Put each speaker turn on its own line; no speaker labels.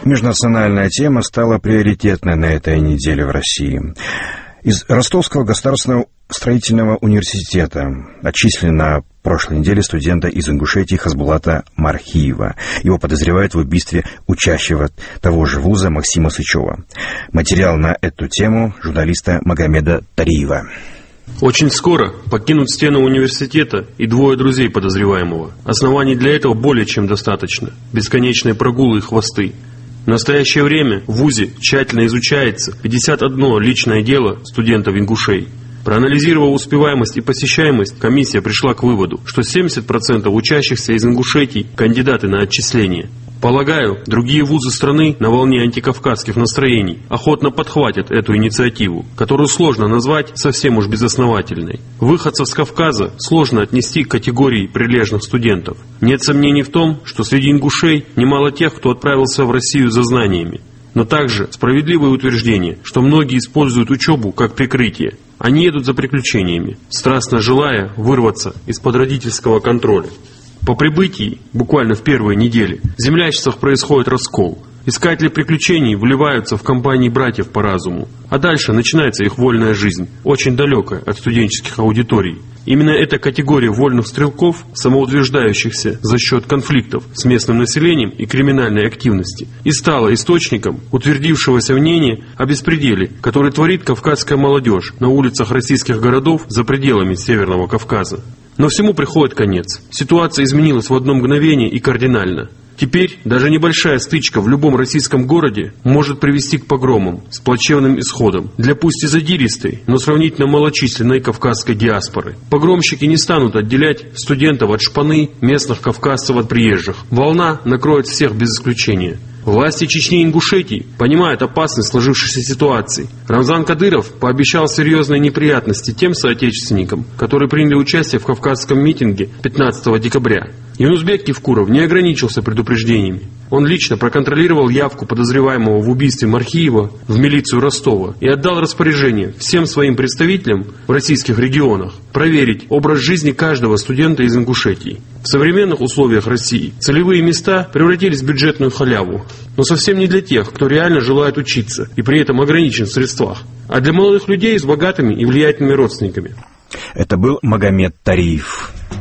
Межнациональная тема стала приоритетной на этой неделе в России. Из Ростовского государственного строительного университета отчислили на прошлой неделе студента из Ингушетии Хасбулата Мархиева. Его подозревают в убийстве учащего того же вуза Максима Сычева. Материал на эту тему журналиста Магомеда Тариева.
Очень скоро покинут стены университета и двое друзей подозреваемого. Оснований для этого более чем достаточно. Бесконечные прогулы и хвосты. В настоящее время в ВУЗе тщательно изучается 51 личное дело студентов-ингушей. Проанализировав успеваемость и посещаемость, комиссия пришла к выводу, что 70% учащихся из Ингушетии – кандидаты на отчисление. Полагаю, другие вузы страны на волне антикавказских настроений охотно подхватят эту инициативу, которую сложно назвать совсем уж безосновательной. Выходцев с Кавказа сложно отнести к категории прилежных студентов. Нет сомнений в том, что среди ингушей немало тех, кто отправился в Россию за знаниями. Но также справедливое утверждение, что многие используют учебу как прикрытие. Они едут за приключениями, страстно желая вырваться из-под родительского контроля. По прибытии, буквально в первые недели, в землячествах происходит раскол. Искатели приключений вливаются в компании братьев по разуму. А дальше начинается их вольная жизнь, очень далекая от студенческих аудиторий. Именно эта категория вольных стрелков, самоутверждающихся за счет конфликтов с местным населением и криминальной активности, и стала источником утвердившегося мнения о беспределе, который творит кавказская молодежь на улицах российских городов за пределами Северного Кавказа. Но всему приходит конец. Ситуация изменилась в одно мгновение и кардинально. Теперь даже небольшая стычка в любом российском городе может привести к погромам с плачевным исходом для пусть и задиристой, но сравнительно малочисленной кавказской диаспоры. Погромщики не станут отделять студентов от шпаны, местных кавказцев от приезжих. Волна накроет всех без исключения. Власти Чечни и Ингушетии понимают опасность сложившейся ситуации. Рамзан Кадыров пообещал серьезные неприятности тем соотечественникам, которые приняли участие в кавказском митинге 15 декабря. Юнусбек Кивкуров не ограничился предупреждениями. Он лично проконтролировал явку подозреваемого в убийстве Мархиева в милицию Ростова и отдал распоряжение всем своим представителям в российских регионах проверить образ жизни каждого студента из Ингушетии. В современных условиях России целевые места превратились в бюджетную халяву, но совсем не для тех, кто реально желает учиться и при этом ограничен в средствах, а для молодых людей с богатыми и влиятельными родственниками.
Это был Магомед Тариев.